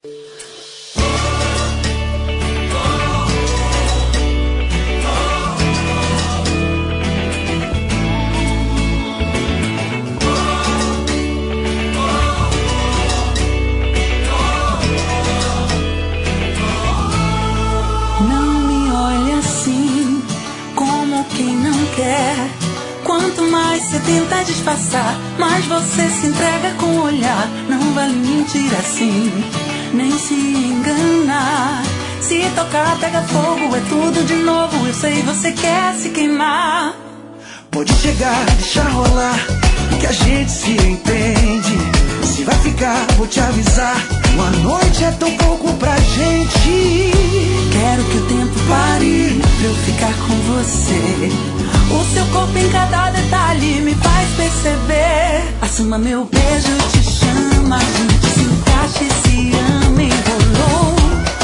Quanto mais você tenta disfarçar, mais você se entrega com o olhar. Não vale mentir assim, nem se enganar. Se tocar, pega fogo, é tudo de novo. Eu sei, você quer se queimar. Pode chegar, deixa rolar, que a gente se entende. Se vai ficar, vou te avisar, uma noite é tão pouco pra gente. Quero que o tempo pare pra eu ficar com você. O seu corpo em cada detalhe me faz perceber. Assuma meu beijo, te chama, a gente se encaixa e se ama. Enrolou,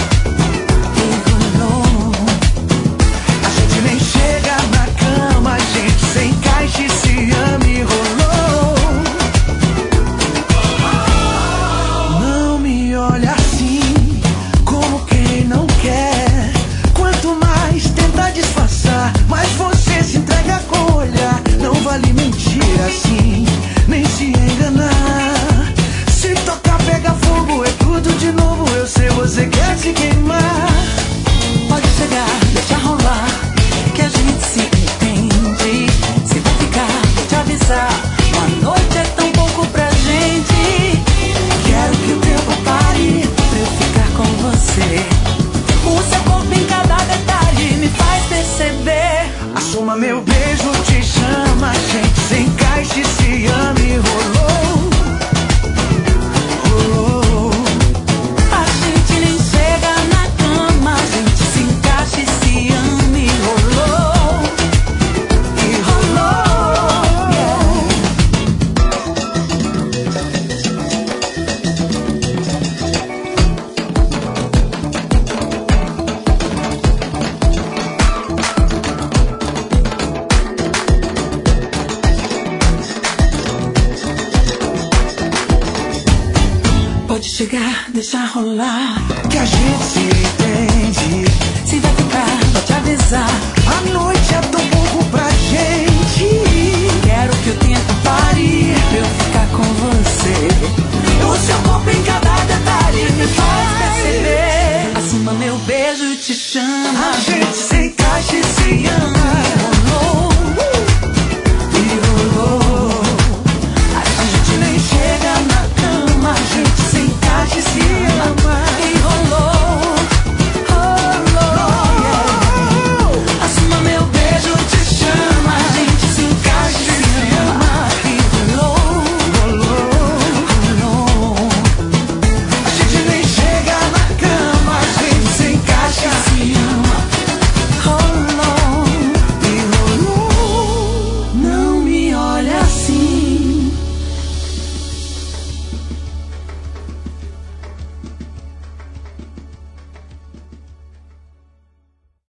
enrolou. A gente nem chega na cama, a gente se encaixa e se ama. Enrolou. Não me olha assim, como quem não quer. Quanto mais tenta disfarçar, mais você se entrega com o olhar. Não vale mentir assim, nem se enganar. Se tocar, pega fogo, é tudo de novo. Eu sei, você quer se queimar. Pode chegar, deixa rolar, que a gente se entende. Se vai ficar, vou te avisar, uma noite é tão pouco pra gente. Quero que o tempo pare pra eu ficar com você. O seu corpo em cada detalhe me faz perceber. Assuma meu beijo, te chama, a gente se encaixa e se ama. Enrolou, rolou. A gente nem chega na cama, a gente se encaixa e se ama. Enrolou, enrolou, yeah. Pode chegar, deixa rolar, Que a gente se entende. se vai ficar, vou te avisar. A noite é tão pouco pra gente. Quero que o tempo pare pra eu ficar com você. O seu corpo em cada detalhe me faz perceber. Assuma meu beijo, te chama.